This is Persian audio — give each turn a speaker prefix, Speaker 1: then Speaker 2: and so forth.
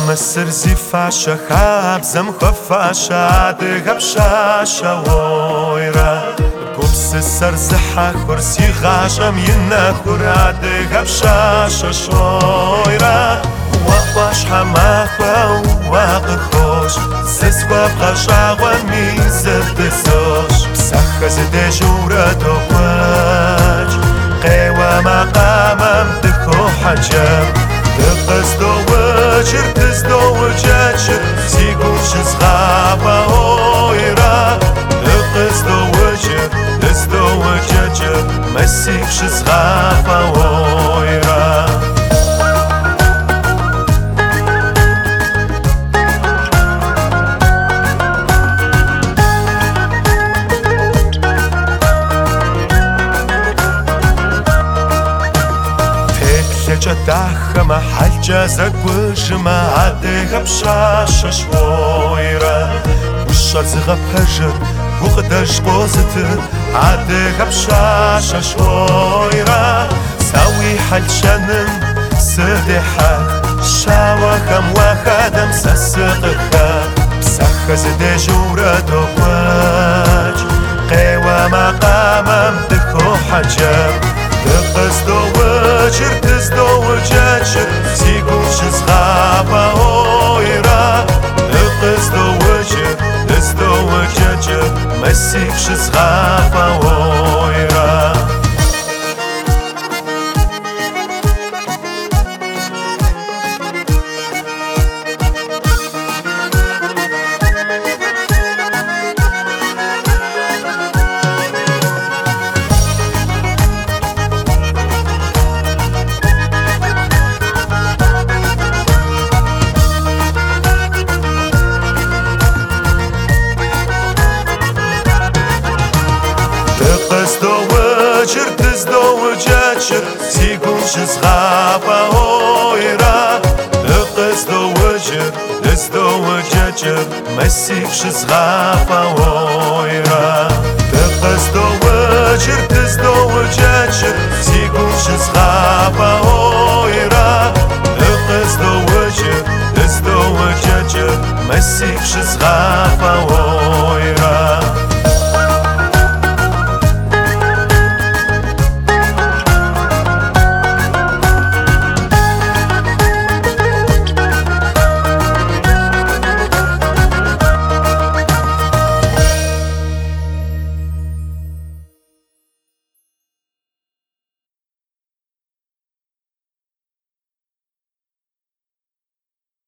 Speaker 1: مسر زي فاشا خابزم خفاشا دغب شاشا ويرا قبس سرزحة كرسي غاشم ينخورا دغب شاشا شويرا وقاش حماخوا وقخوش سسوا بغشا وميزر تسوش بسخز دجورة دوقاج قيوة مقامم دخو حجم تقصدو وجر تزدو وجاجر سيقوش زغابة اويرا تقصدو وجر تزدو وجاجر مسيقش زغابة اويرا جداخ محل جازك وجمع عديها بشاشة شويرة والشرز غبهجر وغداش بوزتر عديها بشاشة شويرة ساوي حل شنم سدحة شاوة خم وخدم سسقخة بسخز دجورة دوقاج قيوة مقامم دخو حجم تقصدو وجر تزدو وجاجر سيقوش زغابة اويرا تقصدو وجر تزدو وجاجر مسيقش زغابة اويرا تزدو وجاجر سيقوش زغابة اويرا تقصدو وجر تزدو وجاجر مسيقش زغابة اويرا تقصدو وجر تزدو وجاجر سيقوش زغابة اويرا تقصدو وجر تزدو وجاجر مسيقش زغابة اويرا